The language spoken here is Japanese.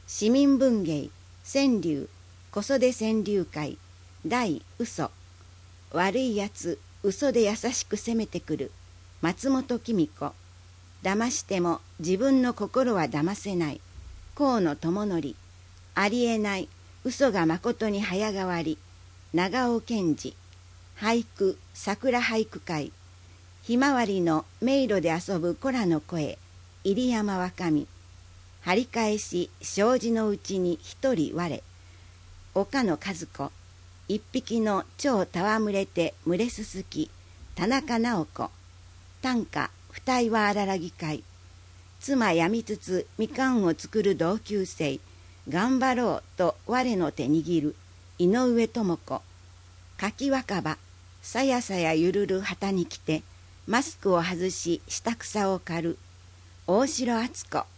市民文芸川柳子育川柳会第嘘。悪いやつ嘘で優しく攻めてくる松本きみ子。騙しても自分の心は騙せない河野智則。ありえない嘘がまことに早変わり長尾健二。俳句桜俳句会。ひまわりの迷路で遊ぶ子らの声入山若美。張り返し障子のうちに一人我。岡野和子。一匹の蝶戯れて群れすすき田中直子。短歌二重はあららぎ会。妻やみつつみかんを作る同級生頑張ろうと我の手握る井上智子。柿若葉さやさやゆるる旗に来てマスクを外し下草を刈る大城敦子。